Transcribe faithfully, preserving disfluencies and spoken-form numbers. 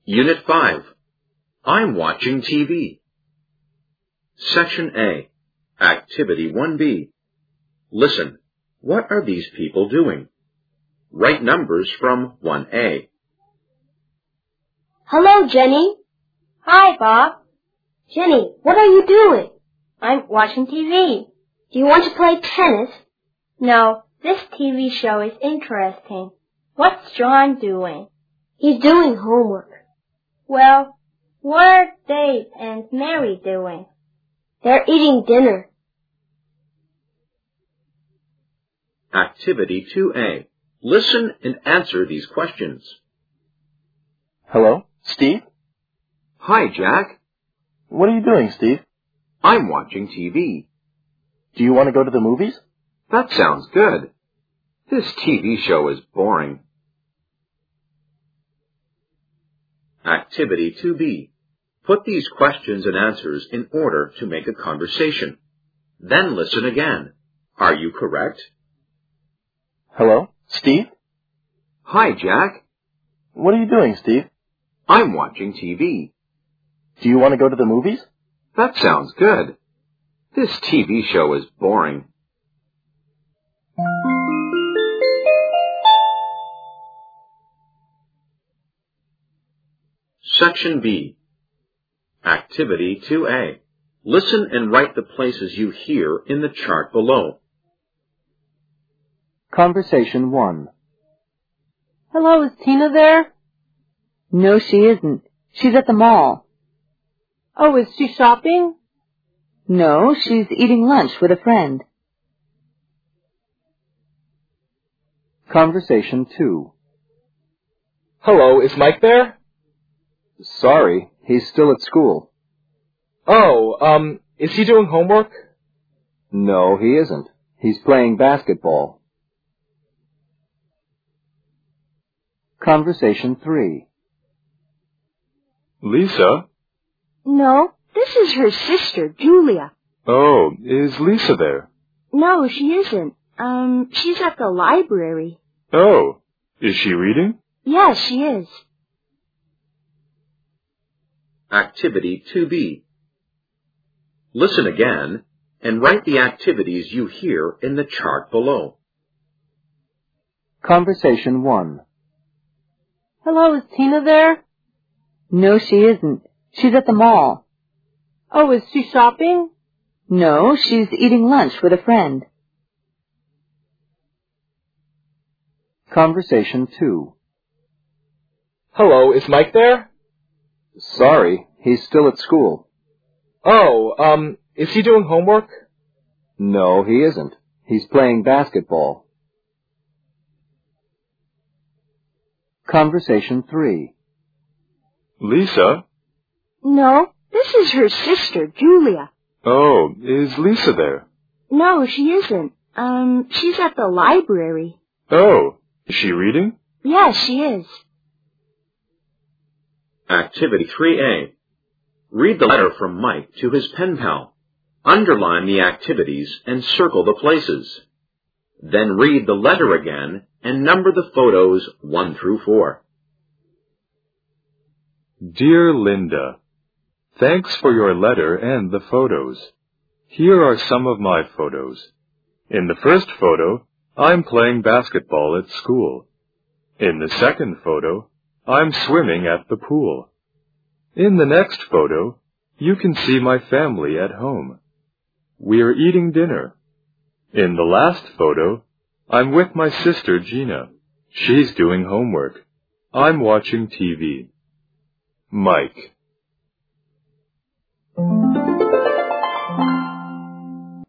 Unit five. I'm watching T V. Section A. Activity one B. Listen. What are these people doing? Write numbers from one A. Hello, Jenny. Hi, Bob. Jenny, what are you doing? I'm watching T V. Do you want to play tennis? No, this T V show is interesting. What's John doing? He's doing homework. Well, what are Dave and Mary doing? They're eating dinner. Activity two A. Listen and answer these questions. Hello, Steve? Hi, Jack. What are you doing, Steve? I'm watching T V. Do you want to go to the movies? That sounds good. This T V show is boring. Activity two B. Put these questions and answers in order to make a conversation. Then listen again. Are you correct? Hello, Steve? Hi, Jack. What are you doing, Steve? I'm watching T V. Do you want to go to the movies? That sounds good. This T V show is boring. Section B. Activity two A. Listen and write the places you hear in the chart below. Conversation one. Hello, is Tina there? No, she isn't. She's at the mall. Oh, is she shopping? No, she's eating lunch with a friend. Conversation two. Hello, is Mike there? Sorry, he's still at school. Oh, um, is he doing homework? No, he isn't. He's playing basketball. Conversation three. Lisa? No, this is her sister, Julia. Oh, is Lisa there? No, she isn't. Um, she's at the library. Oh, is she reading? Yes, she is. Activity two B. Listen again and write the activities you hear in the chart below. Conversation one. Hello, is Tina there? No, she isn't. She's at the mall. Oh, is she shopping? No, she's eating lunch with a friend. Conversation two. Hello, is Mike there? Sorry, he's still at school. Oh, um, is he doing homework? No, he isn't. He's playing basketball. Conversation three. Lisa? No, this is her sister, Julia. Oh, is Lisa there? No, she isn't. Um, she's at the library. Oh, is she reading? Yes, she is. Activity three A. Read the letter from Mike to his pen pal. Underline the activities and circle the places. Then read the letter again and number the photos one through four. Dear Linda, thanks for your letter and the photos. Here are some of my photos. In the first photo, I'm playing basketball at school. In the second photo, I'm swimming at the pool. In the next photo, you can see my family at home. We're eating dinner. In the last photo, I'm with my sister Gina. She's doing homework. I'm watching T V. Mike.